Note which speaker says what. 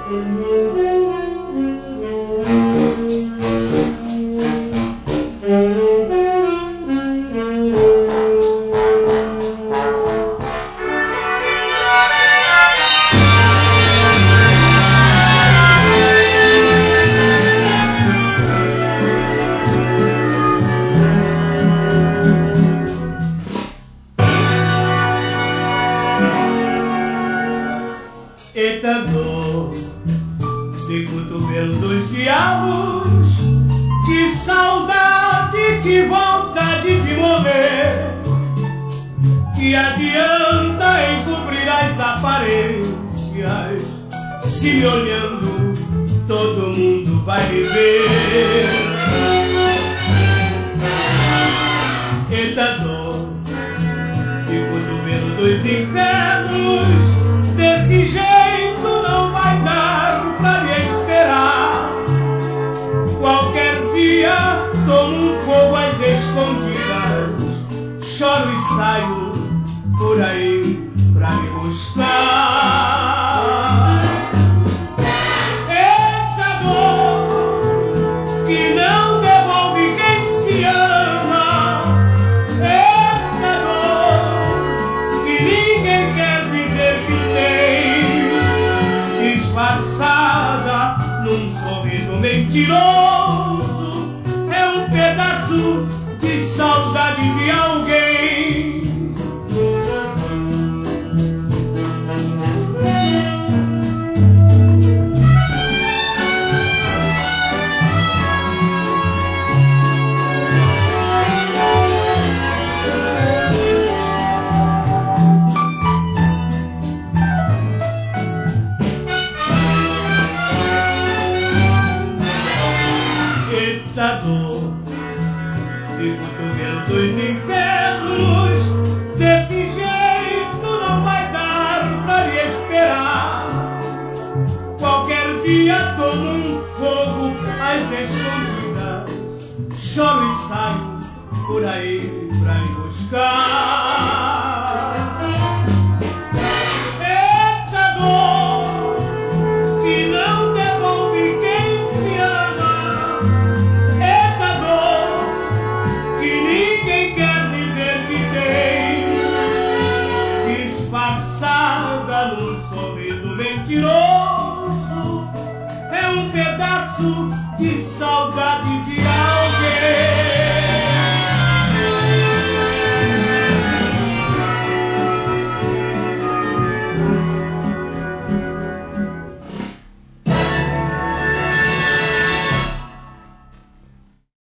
Speaker 1: Eita dor de cotovelo dos diabos, que saudade, que vontade de morrer. Que adianta encobrir as aparências, se me olhando todo mundo vai me ver. Eita dor de cotovelo dos infernos, desse jeito não vai dar pra me esperar. Qualquer dia tomo um fogo às escondidas, choro e saio por aí pra me buscar. Eita dor que não devolve quem se ama. Eita dor que ninguém quer dizer que tem, disfarçada num sorriso mentiroso. É um pedaço de saudade de alguém. Eita dor de cotovelo dos infernos, desse jeito não vai dar pra me esperar. Qualquer dia tomo um fogo às escondidas, choro e saio por aí pra me buscar. Eita dor que não devolve quem se ama. Eita dor que ninguém quer dizer que tem, disfarçada num sorriso mentiroso. É um pedaço